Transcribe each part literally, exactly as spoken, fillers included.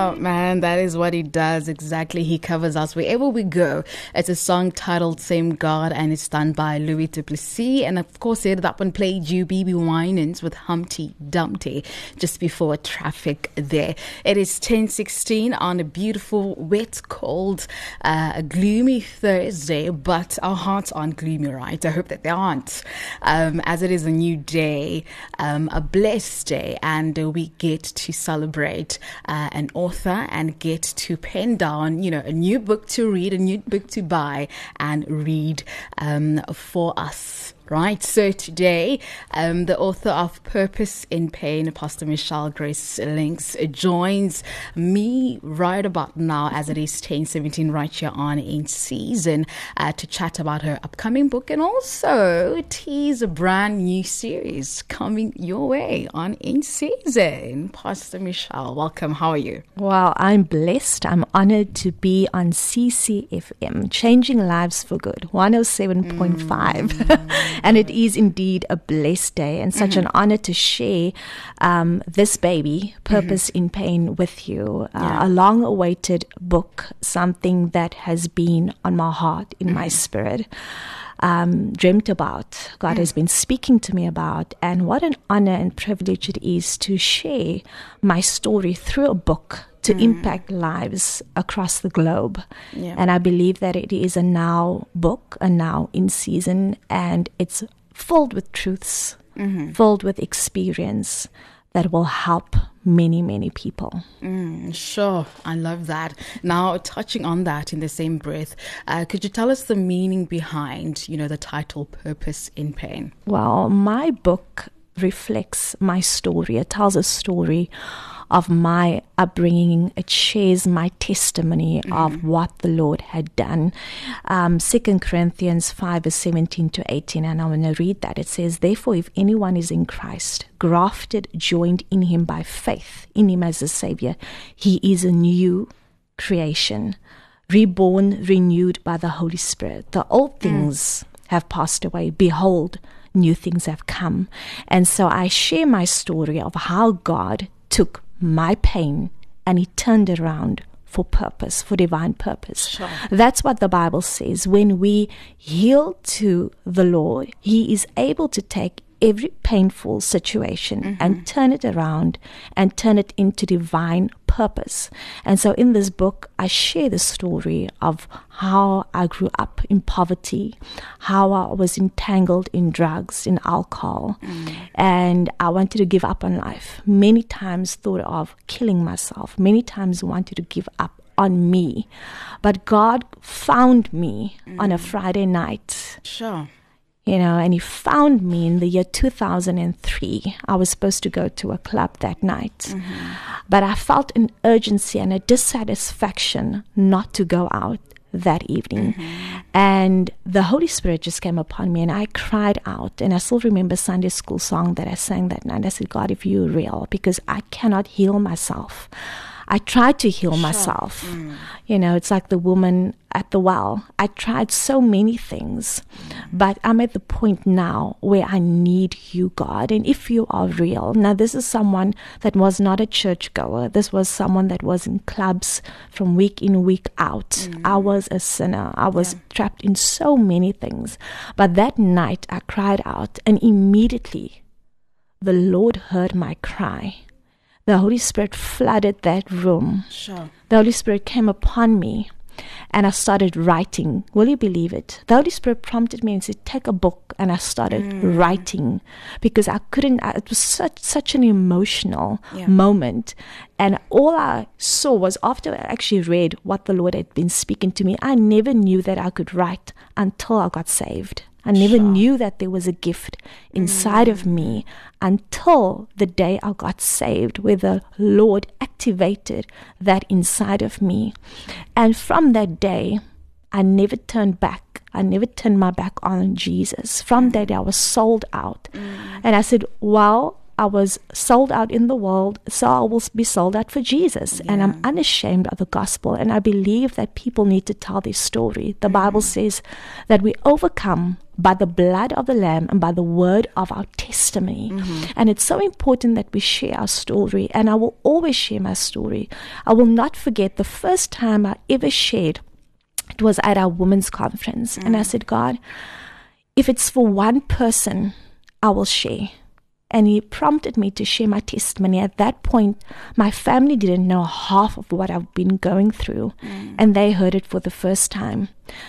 Oh, man, that is what he does. Exactly. He covers us wherever we go. It's a song titled Same God, and it's done by Louis Duplessis. And of course, it up and played you B B Winans with Humpty Dumpty just before traffic there. It is ten sixteen on a beautiful, wet, cold, uh, gloomy Thursday, but our hearts aren't gloomy, right? I hope that they aren't. Um, as it is a new day, um, a blessed day, and uh, we get to celebrate uh, an author and get to pen down, you know, a new book to read, a new book to buy and read um, for us. Right, so today, um, the author of Purpose in Pain, Pastor Michelle Grace Links, joins me right about now as it is ten seventeen right here on In Season uh, to chat about her upcoming book and also tease a brand new series coming your way on In Season. Pastor Michelle, welcome. How are you? Well, I'm blessed. I'm honored to be on C C F M, Changing Lives for Good, one oh seven point five. Mm. And it is indeed a blessed day and such mm-hmm. an honor to share um, this baby, Purpose mm-hmm. in Pain, with you. Uh, yeah. A long-awaited book, something that has been on my heart, in mm-hmm. my spirit, um, dreamt about, God mm. has been speaking to me about. And what an honor and privilege it is to share my story through a book to mm. impact lives across the globe. Yeah. And I believe that it is a now book, a now in season, and it's filled with truths, mm-hmm. filled with experience that will help many, many people. Mm, sure. I love that. Now, touching on that in the same breath, uh, could you tell us the meaning behind, you know, the title Purpose in Pain? Well, my book reflects my story. It tells a story of my upbringing. It shares my testimony mm-hmm. of what the Lord had done. Um, Second Corinthians five, verse seventeen to eighteen, and I want to read that. It says, "Therefore, if anyone is in Christ, grafted, joined in him by faith, in him as a Savior, he is a new creation, reborn, renewed by the Holy Spirit. The old things mm. have passed away. Behold, new things have come." And so I share my story of how God took my pain and he turned it around for purpose, for divine purpose. Sure. That's what the Bible says. When we yield to the Lord, he is able to take every painful situation mm-hmm. and turn it around and turn it into divine purpose. And so in this book, I share the story of how I grew up in poverty, how I was entangled in drugs, in alcohol, mm. and I wanted to give up on life. Many times thought of killing myself, many times wanted to give up on me. But God found me mm. on a Friday night. Sure. You know, and he found me in the year two thousand three. I was supposed to go to a club that night. Mm-hmm. But I felt an urgency and a dissatisfaction not to go out that evening. Mm-hmm. And the Holy Spirit just came upon me and I cried out. And I still remember Sunday school song that I sang that night. I said, God, if you're real, because I cannot heal myself. I tried to heal sure. myself. Mm. You know, it's like the woman at the well. I tried so many things, mm. but I'm at the point now where I need you, God. And if you are real, now this is someone that was not a churchgoer. This was someone that was in clubs from week in, week out. Mm. I was a sinner. I was yeah. trapped in so many things. But that night I cried out, and immediately the Lord heard my cry. The Holy Spirit flooded that room. Sure. The Holy Spirit came upon me and I started writing. Will you believe it? The Holy Spirit prompted me and said, take a book. And I started mm. writing because I couldn't, I, it was such such an emotional yeah. moment. And all I saw was after I actually read what the Lord had been speaking to me, I never knew that I could write until I got saved. I never sure. knew that there was a gift inside mm. of me until the day I got saved, where the Lord activated that inside of me. And from that day, I never turned back. I never turned my back on Jesus. From that day, I was sold out. Mm. And I said, well, I was sold out in the world, so I will be sold out for Jesus. Yeah. And I'm unashamed of the gospel. And I believe that people need to tell their story. The mm. Bible says that we overcome by the blood of the Lamb and by the word of our testimony. Mm-hmm. And it's so important that we share our story. And I will always share my story. I will not forget the first time I ever shared. It was at our women's conference. Mm. And I said, God, if it's for one person, I will share. And he prompted me to share my testimony. At that point, my family didn't know half of what I've been going through. Mm. And they heard it for the first time.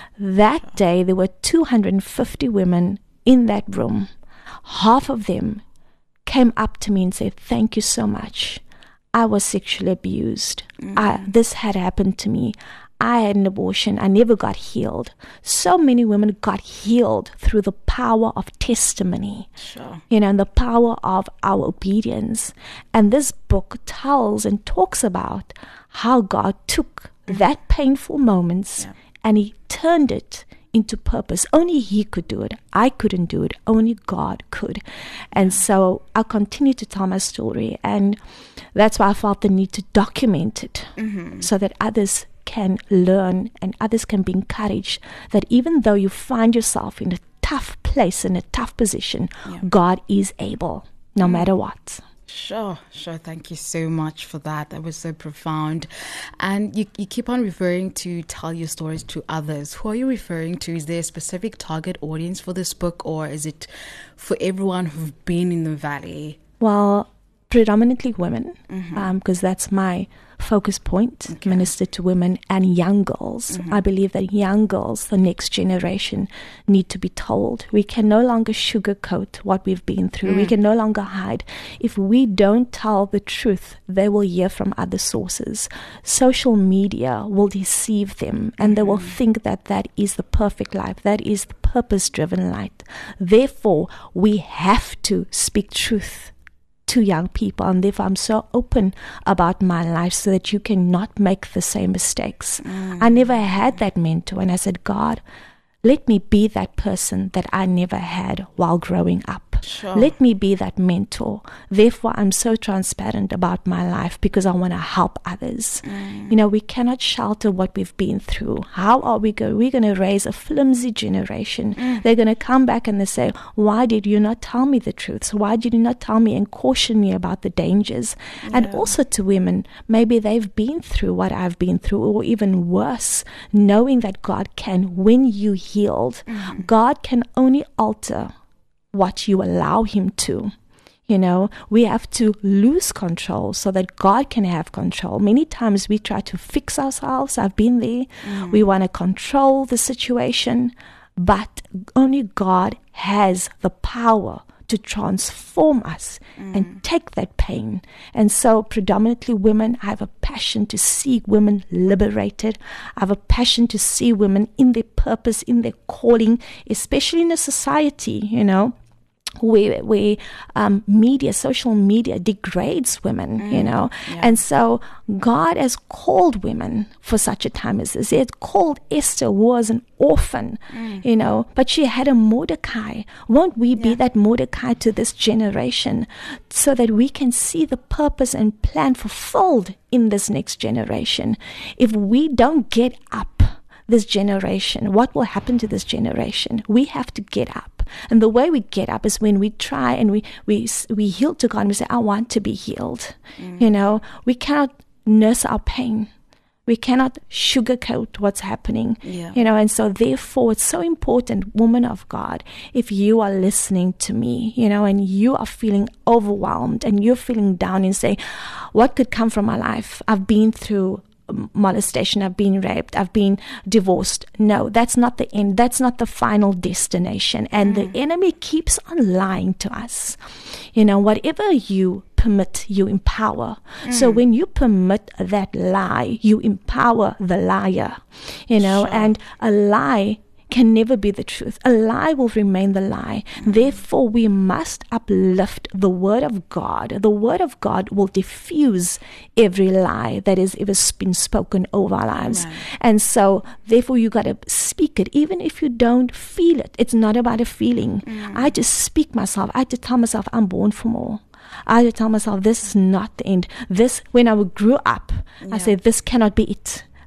That day, there were two hundred fifty women in that room. Half of them came up to me and said, thank you so much. I was sexually abused. Mm. I, this had happened to me. I had an abortion. I never got healed. So many women got healed through the power of testimony, sure. you know, and the power of our obedience. And this book tells and talks about how God took mm-hmm. that painful moments yeah. and he turned it into purpose. Only he could do it. I couldn't do it. Only God could. And so I continue to tell my story. And that's why I felt the need to document it mm-hmm. so that others can learn and others can be encouraged that even though you find yourself in a tough place, in a tough position, yeah. God is able, no mm. matter what. Sure, sure. Thank you so much for that. That was so profound. And you, you keep on referring to tell your stories to others. Who are you referring to? Is there a specific target audience for this book, or is it for everyone who've been in the valley? Well, predominantly women, because mm-hmm. um, that's my focus point, okay. Minister to women and young girls. Mm-hmm. I believe that young girls, the next generation, need to be told. We can no longer sugarcoat what we've been through. Mm. We can no longer hide. If we don't tell the truth, they will hear from other sources. Social media will deceive them, and mm-hmm. they will think that that is the perfect life. That is the purpose-driven life. Therefore, we have to speak truth to young people, and therefore I'm so open about my life so that you cannot make the same mistakes. Mm. I never had that mentor, and I said, God, let me be that person that I never had while growing up. Sure. Let me be that mentor. Therefore, I'm so transparent about my life because I want to help others. Mm. You know, we cannot shelter what we've been through. How are we going? We're going to raise a flimsy generation. Mm. They're going to come back and they say, why did you not tell me the truth? So why did you not tell me and caution me about the dangers? Yeah. And also to women, maybe they've been through what I've been through, or even worse, knowing that God can, when you healed, mm. God can only alter what you allow him to. You know, we have to lose control so that God can have control. Many times we try to fix ourselves. I've been there. Mm. We want to control the situation, but only God has the power to transform us mm. and take that pain. And so predominantly women, I have a passion to see women liberated. I have a passion to see women in their purpose, in their calling, especially in a society, you know, where, where um, media, social media degrades women, mm, you know. Yeah. And so God has called women for such a time as this. He had called Esther, who was an orphan, mm. you know, but she had a Mordecai. Won't we be yeah. that Mordecai to this generation so that we can see the purpose and plan fulfilled in this next generation? If we don't get up this generation, what will happen to this generation? We have to get up. And the way we get up is when we try and we we we heal to God and we say, I want to be healed. Mm. You know, we cannot nurse our pain. We cannot sugarcoat what's happening. Yeah. You know, and so therefore it's so important, woman of God, if you are listening to me, you know, and you are feeling overwhelmed and you're feeling down and say, what could come from my life? I've been through molestation, I've been raped, I've been divorced. No, that's not the end. That's not the final destination. And mm. the enemy keeps on lying to us. You know, whatever you permit, you empower. Mm. So when you permit that lie, you empower the liar. You know, sure. and a lie can never be the truth. A lie will remain the lie. Mm-hmm. Therefore, we must uplift the word of God. The word of God will diffuse every lie that has ever been spoken over our lives. Amen. And so, therefore, you got to speak it, even if you don't feel it. It's not about a feeling. Mm. I just speak myself. I just tell myself, I'm born for more. I just tell myself, this is not the end. This, when I grew up, yeah. I said, this cannot be it.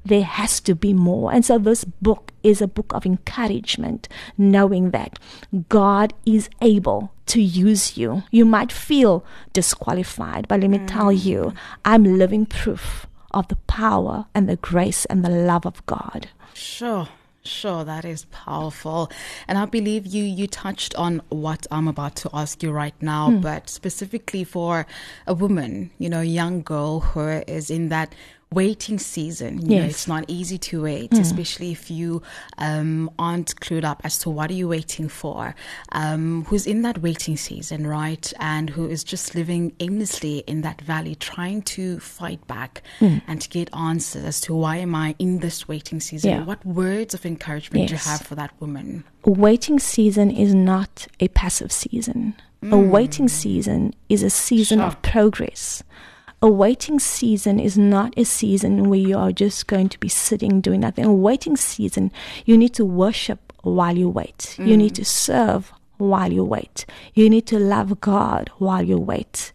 there has to be more. And so this book is a book of encouragement, knowing that God is able to use you. You might feel disqualified, but let me mm. tell you, I'm living proof of the power and the grace and the love of God. Sure. Sure, that is powerful. And I believe you you touched on what I'm about to ask you right now, mm. but specifically for a woman, you know, a young girl who is in that waiting season. You yes. know, it's not easy to wait, mm. especially if you um, aren't clued up as to what are you waiting for. Um, who's in that waiting season, right? And who is just living aimlessly in that valley, trying to fight back mm. and to get answers as to why am I in this waiting season? Yeah. What words of encouragement yes. do you have for that woman? Waiting season is not a passive season. Mm. A waiting season is a season sure. of progress. A waiting season is not a season where you are just going to be sitting doing nothing. A waiting season, you need to worship while you wait. Mm. You need to serve while you wait. You need to love God while you wait.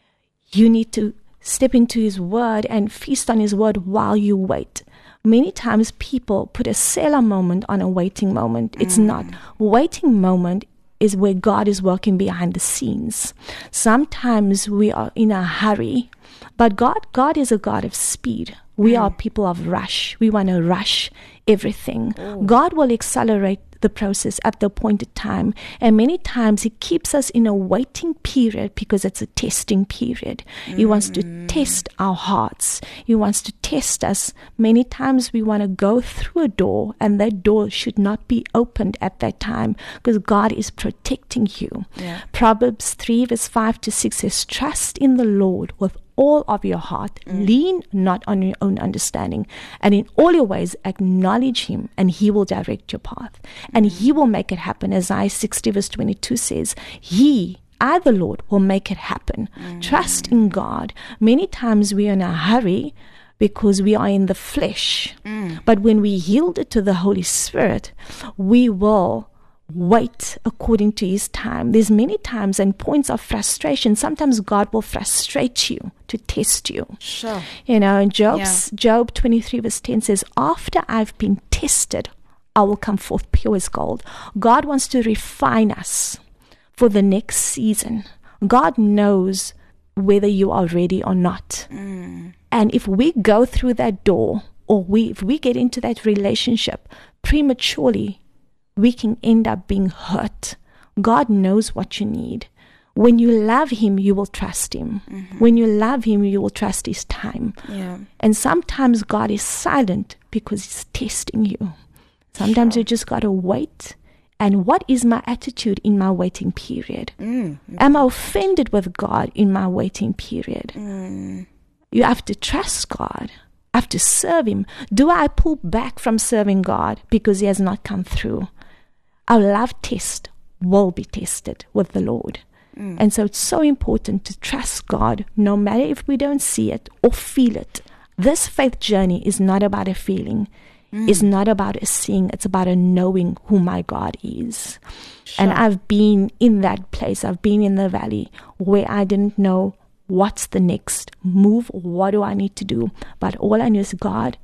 You need to step into His Word and feast on His Word while you wait. Many times people put a Selah moment on a waiting moment. It's mm. not. Waiting moment is where God is working behind the scenes. Sometimes we are in a hurry, but God, God is a God of speed. We mm. are people of rush. We want to rush everything. Oh. God will accelerate the process at the appointed time. And many times He keeps us in a waiting period because it's a testing period. Mm. He wants to test our hearts. He wants to test us. Many times we want to go through a door, and that door should not be opened at that time because God is protecting you. Yeah. Proverbs three verse five to six says, trust in the Lord with all of your heart, mm. lean not on your own understanding, and in all your ways acknowledge Him, and He will direct your path, and mm. He will make it happen. Isaiah sixty verse twenty-two says, He, I the Lord, will make it happen. Mm. Trust in God. Many times we are in a hurry because we are in the flesh, mm. but when we yield it to the Holy Spirit, we will wait according to His time. There's many times and points of frustration. Sometimes God will frustrate you to test you. Sure. You know, and Job's, yeah. Job twenty-three verse ten says, after I've been tested, I will come forth pure as gold. God wants to refine us for the next season. God knows whether you are ready or not. Mm. And if we go through that door, or we if we get into that relationship prematurely, we can end up being hurt. God knows what you need. When you love Him, you will trust Him. Mm-hmm. When you love Him, you will trust His time. Yeah. And sometimes God is silent because He's testing you. Sometimes sure. you just got to wait. And what is my attitude in my waiting period? Mm. Am I offended with God in my waiting period? Mm. You have to trust God. I have to serve Him. Do I pull back from serving God because He has not come through? Our love test will be tested with the Lord. Mm. And so it's so important to trust God, no matter if we don't see it or feel it. This faith journey is not about a feeling. Mm. It's not about a seeing. It's about a knowing who my God is. Sure. And I've been in that place. I've been in the valley where I didn't know what's the next move. What do I need to do? But all I knew is, God,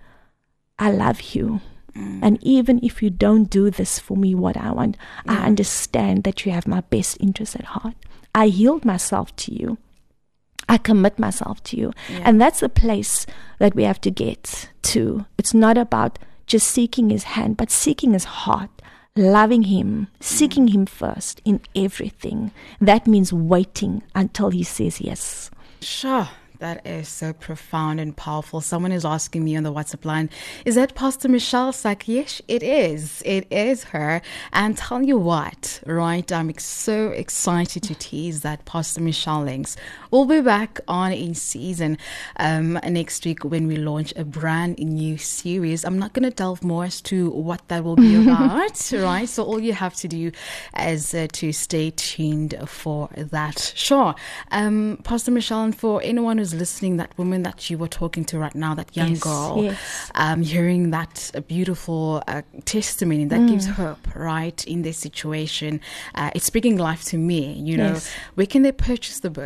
I love you. Mm. And even if you don't do this for me, what I want, yeah. I understand that you have my best interest at heart. I yield myself to you. I commit myself to you. Yeah. And that's the place that we have to get to. It's not about just seeking His hand, but seeking His heart, loving Him, seeking mm. Him first in everything. That means waiting until He says yes. Sure. That is so profound and powerful. Someone is asking me on the WhatsApp line, is that Pastor Michelle? It's like, yes, it is. It is her. And tell you what, right? I'm so excited to tease that Pastor Michelle Links will be back on in season um, next week when we launch a brand new series. I'm not going to delve more as to what that will be about, right? So all you have to do is uh, to stay tuned for that. Sure. Um, Pastor Michelle, and for anyone who's listening, that woman that you were talking to right now, that young yes, girl, yes. Um, hearing that uh, beautiful uh, testimony that mm. gives hope, right, in this situation. Uh, it's speaking life to me, you know. Yes. Where can they purchase the book?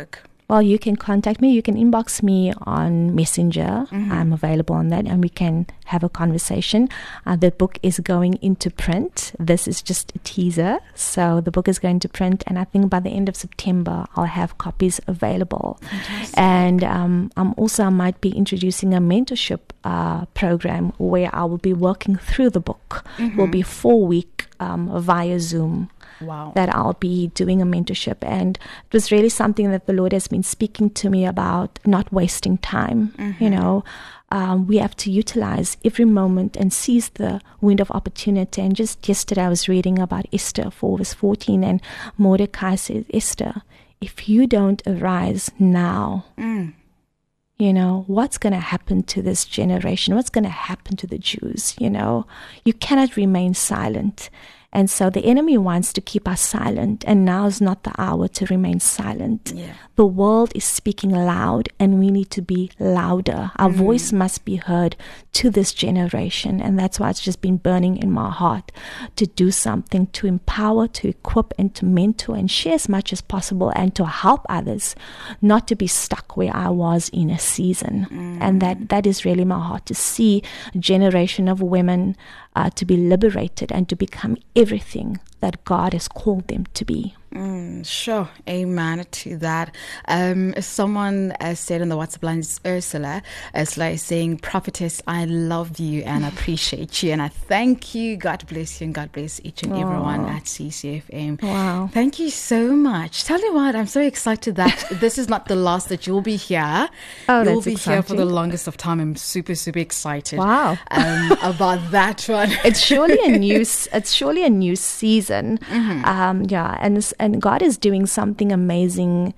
Well, you can contact me. You can inbox me on Messenger. Mm-hmm. I'm available on that, and we can have a conversation. Uh, the book is going into print. This is just a teaser. So the book is going to print, and I think by the end of September, I'll have copies available. Fantastic. And um, I'm also I might be introducing a mentorship uh, program where I will be working through the book. Mm-hmm. It will be four week um, via Zoom. Wow. That I'll be doing a mentorship. And it was really something that the Lord has been speaking to me about, not wasting time. Mm-hmm. You know, um, we have to utilize every moment and seize the wind of opportunity. And just yesterday I was reading about Esther four verse fourteen, and Mordecai says, Esther, if you don't arise now, mm. you know, what's going to happen to this generation? What's going to happen to the Jews? You know, you cannot remain silent. And so the enemy wants to keep us silent, and now is not the hour to remain silent. Yeah. The world is speaking loud, and we need to be louder. Our mm-hmm. voice must be heard to this generation, and that's why it's just been burning in my heart to do something, to empower, to equip, and to mentor, and share as much as possible, and to help others not to be stuck where I was in a season. Mm-hmm. And that, that is really my heart, to see a generation of women Uh, to be liberated and to become everything that God has called them to be. Mm, sure. Amen to that. Um, someone uh, said in the WhatsApp line, it's Ursula, it's like saying, Prophetess, I love you and appreciate you. And I thank you. God bless you, and God bless each and Aww. everyone at C C F M. Wow. Thank you so much. Tell you what, I'm so excited that this is not the last that you'll be here. Oh, you'll that's be exciting. here for the longest of time. I'm super, super excited. Wow. Um, about that one. It's surely a new, it's surely a new season. Mm-hmm. Um, yeah. And, and God is doing something amazing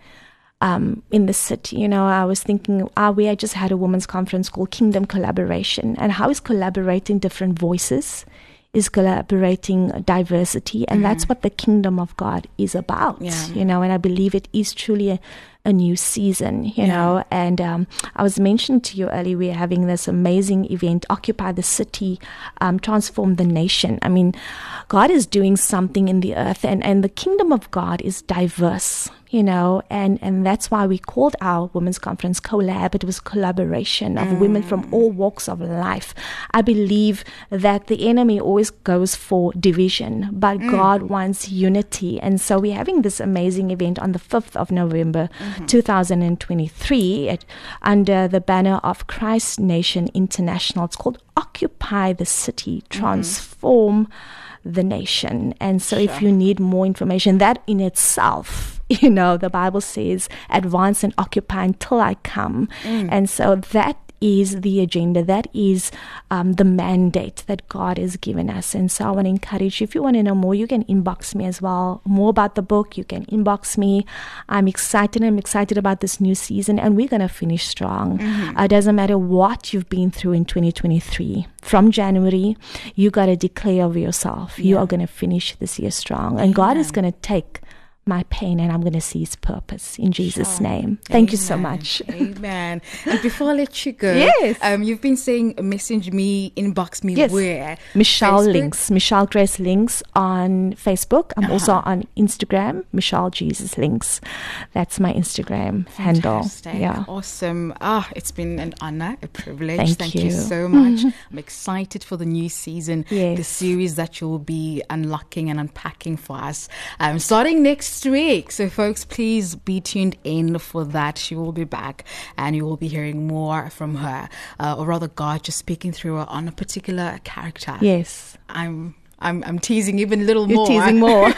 um, in the city. You know, I was thinking, ah, we had just had a women's conference called Kingdom Collaboration. And how is collaborating different voices is collaborating diversity. And mm-hmm. that's what the kingdom of God is about, yeah. you know, and I believe it is truly a, a new season, you yeah. know. And um, I was mentioning to you earlier, we're having this amazing event, Occupy the City, um, Transform the Nation. I mean, God is doing something in the earth, and, and the kingdom of God is diverse, you know, and, and that's why we called our women's conference Collab. It was collaboration of mm. women from all walks of life. I believe that the enemy always goes for division, but mm. God wants unity. And so we're having this amazing event on the fifth of November, mm-hmm. two thousand twenty-three, at, under the banner of Christ Nation International. It's called Occupy the City, Transform mm-hmm. the Nation. And so sure. if you need more information, that in itself, you know, the Bible says, advance and occupy until I come. Mm. And so that is the agenda. That is um, the mandate that God has given us. And so I want to encourage you, if you want to know more, you can inbox me as well. More about the book, you can inbox me. I'm excited. I'm excited about this new season, and we're going to finish strong. Mm-hmm. Uh, it doesn't matter what you've been through in twenty twenty-three. From January, you got to declare over yourself, yeah. you are going to finish this year strong. And God yeah. is going to take my pain, and I'm going to see his purpose in Jesus' sure. name. Thank Amen. You so much. Amen. And before I let you go, yes. um, you've been saying message me, inbox me, yes. where? Michelle Facebook? Links, Michelle Grace Links on Facebook. I'm uh-huh. also on Instagram, Michelle Jesus Links. That's my Instagram Fantastic. handle. Yeah. Awesome. Ah, it's been an honor, a privilege. Thank, Thank you. you so much. I'm excited for the new season, yes. the series that you'll be unlocking and unpacking for us. Um, starting next week. So folks, please be tuned in for that. She will be back, and you will be hearing more from her, uh, or rather God just speaking through her on a particular character. Yes. I'm I'm I'm teasing even a little You're more. teasing more.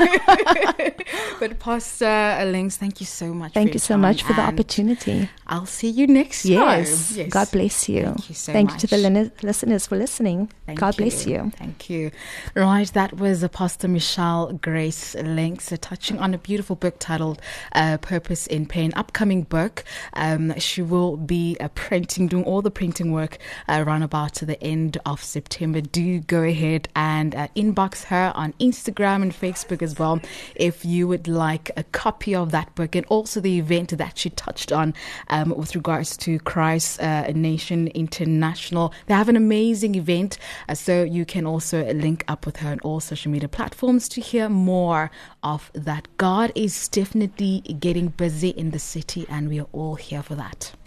But Pastor Links, thank you so much. Thank for you so time, much for the opportunity. I'll see you next yes. time. Yes. God bless you. Thank you so Thank much. you to the lin- listeners for listening. Thank God you. bless you. Thank you. Right, that was Pastor Michelle Grace Links, uh, touching on a beautiful book titled uh, Purpose in Pain. Upcoming book. Um, she will be uh, printing, doing all the printing work uh, around about to the end of September. Do go ahead and uh, inbox her on Instagram and Facebook as well if you would like a copy of that book, and also the event that she touched on um, um, with regards to Christ uh, Nation International. They have an amazing event, uh, so you can also link up with her on all social media platforms to hear more of that. God is definitely getting busy in the city, and we are all here for that.